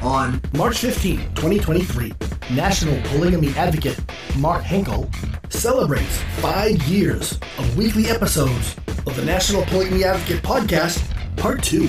On March 15, 2023, National Polygamy Advocate Mark Henkel celebrates 5 years of weekly episodes of the National Polygamy Advocate Podcast, Part 2.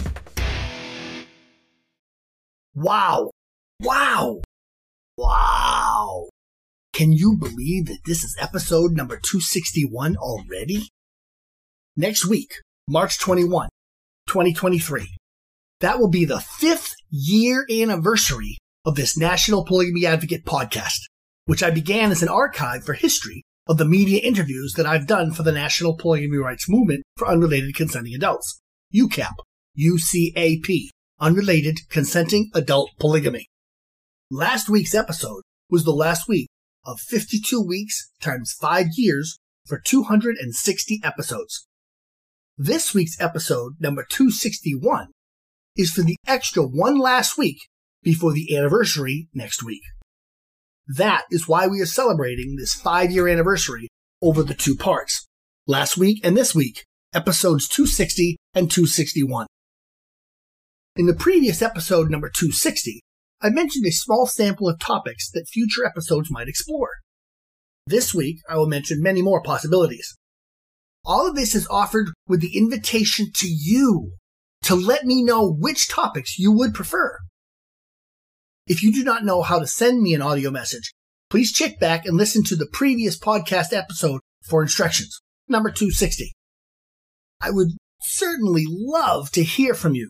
Wow! Wow! Wow! Can you believe that this is episode number 261 already? Next week, March 21, 2023, that will be the 5th year anniversary of this National Polygamy Advocate podcast, which I began as an archive for history of the media interviews that I've done for the National Polygamy Rights Movement for Unrelated Consenting Adults, UCAP, UCAP, Unrelated Consenting Adult Polygamy. Last week's episode was the last week of 52 weeks times 5 years for 260 episodes. This week's episode, number 261, is for the extra one last week before the anniversary next week. That is why we are celebrating this 5-year anniversary over the 2 parts, last week and this week, episodes 260 and 261. In the previous episode, number 260, I mentioned a small sample of topics that future episodes might explore. This week, I will mention many more possibilities. All of this is offered with the invitation to you to let me know which topics you would prefer. If you do not know how to send me an audio message, please check back and listen to the previous podcast episode for instructions, number 260. I would certainly love to hear from you.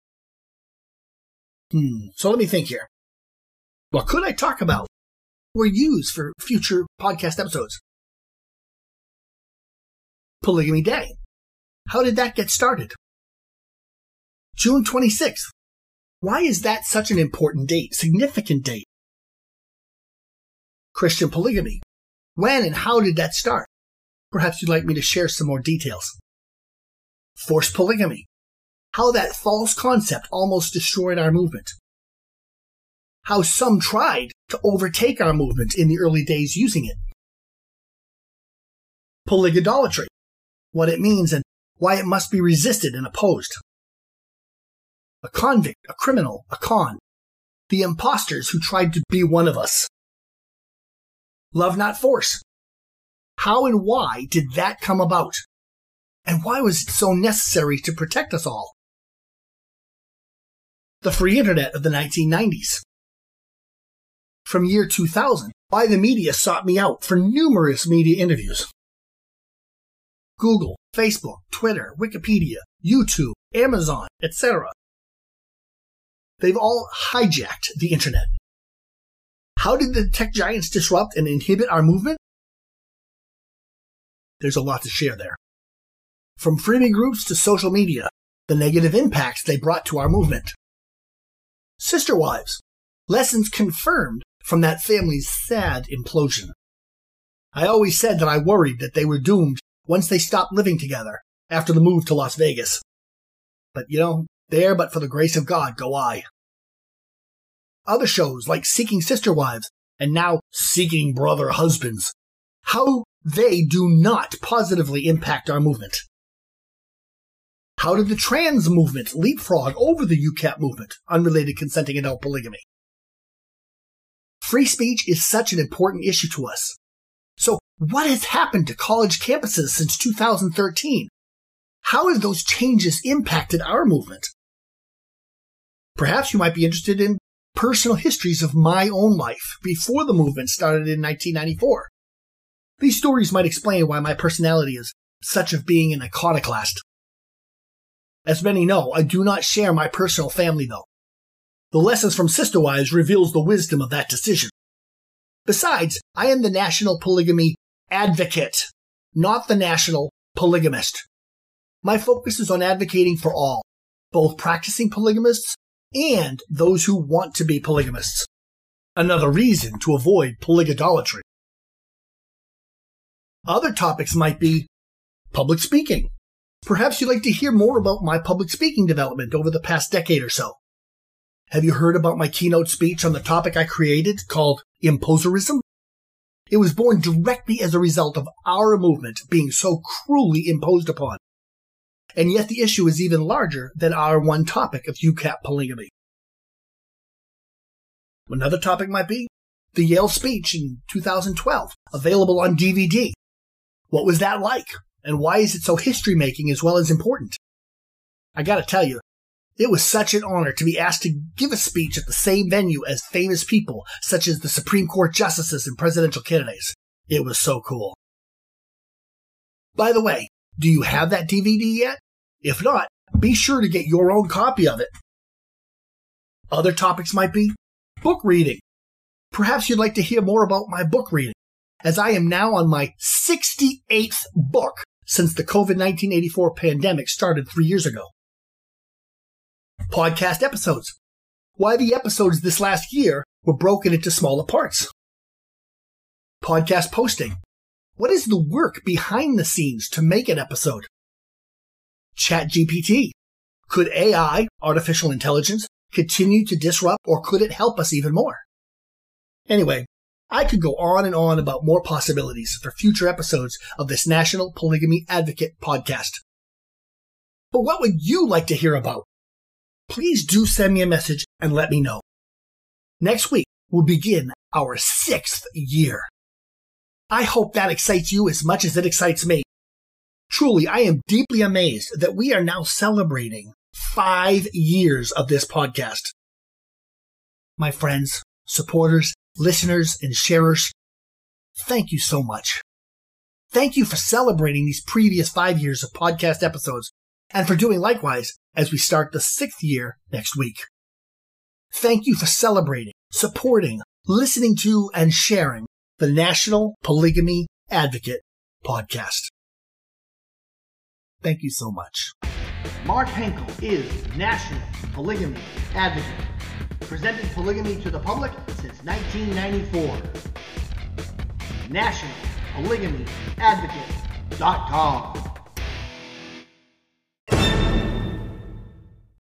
So let me think here. What could I talk about or use for future podcast episodes? Polygamy Day. How did that get started? June 26th. Why is that such an important date, significant date? Christian polygamy. When and how did that start? Perhaps you'd like me to share some more details. Forced polygamy. How that false concept almost destroyed our movement. How some tried to overtake our movement in the early days using it. Polygodolatry. What it means and why it must be resisted and opposed. A convict, a criminal, a con. The imposters who tried to be one of us. Love not force. How and why did that come about? And why was it so necessary to protect us all? The free internet of the 1990s. From year 2000, why the media sought me out for numerous media interviews. Google, Facebook, Twitter, Wikipedia, YouTube, Amazon, etc. They've all hijacked the internet. How did the tech giants disrupt and inhibit our movement? There's a lot to share there. From freebie groups to social media, the negative impacts they brought to our movement. Sister wives, lessons confirmed from that family's sad implosion. I always said that I worried that they were doomed once they stopped living together after the move to Las Vegas. But there but for the grace of God go I. Other shows like Seeking Sister Wives and now Seeking Brother Husbands. How they do not positively impact our movement. How did the trans movement leapfrog over the UCAP movement, Unrelated Consenting Adult Polygamy? Free speech is such an important issue to us. So what has happened to college campuses since 2013? How have those changes impacted our movement? Perhaps you might be interested in personal histories of my own life before the movement started in 1994. These stories might explain why my personality is such of being an iconoclast. As many know, I do not share my personal family, though. The Lessons from Sister Wives reveals the wisdom of that decision. Besides, I am the National Polygamy Advocate, not the National Polygamist. My focus is on advocating for all, both practicing polygamists and those who want to be polygamists. Another reason to avoid polygodolatry. Other topics might be public speaking. Perhaps you'd like to hear more about my public speaking development over the past decade or so. Have you heard about my keynote speech on the topic I created called Imposerism? It was born directly as a result of our movement being so cruelly imposed upon. And yet the issue is even larger than our one topic of UCAP polygamy. Another topic might be the Yale speech in 2012, available on DVD. What was that like? And why is it so history-making as well as important? I gotta tell you, it was such an honor to be asked to give a speech at the same venue as famous people such as the Supreme Court justices and presidential candidates. It was so cool. By the way, do you have that DVD yet? If not, be sure to get your own copy of it. Other topics might be book reading. Perhaps you'd like to hear more about my book reading, as I am now on my 68th book since the COVID-1984 pandemic started 3 years ago. Podcast episodes. Why the episodes this last year were broken into smaller parts. Podcast posting. What is the work behind the scenes to make an episode? ChatGPT. Could AI, artificial intelligence, continue to disrupt, or could it help us even more? Anyway, I could go on and on about more possibilities for future episodes of this National Polygamy Advocate podcast. But what would you like to hear about? Please do send me a message and let me know. Next week, we'll begin our 6th year. I hope that excites you as much as it excites me. Truly, I am deeply amazed that we are now celebrating 5 years of this podcast. My friends, supporters, listeners, and sharers, thank you so much. Thank you for celebrating these previous 5 years of podcast episodes and for doing likewise as we start the 6th year next week. Thank you for celebrating, supporting, listening to, and sharing the National Polygamy Advocate podcast. Thank you so much. Mark Henkel is National Polygamy Advocate, presented polygamy to the public since 1994. NationalPolygamyAdvocate.com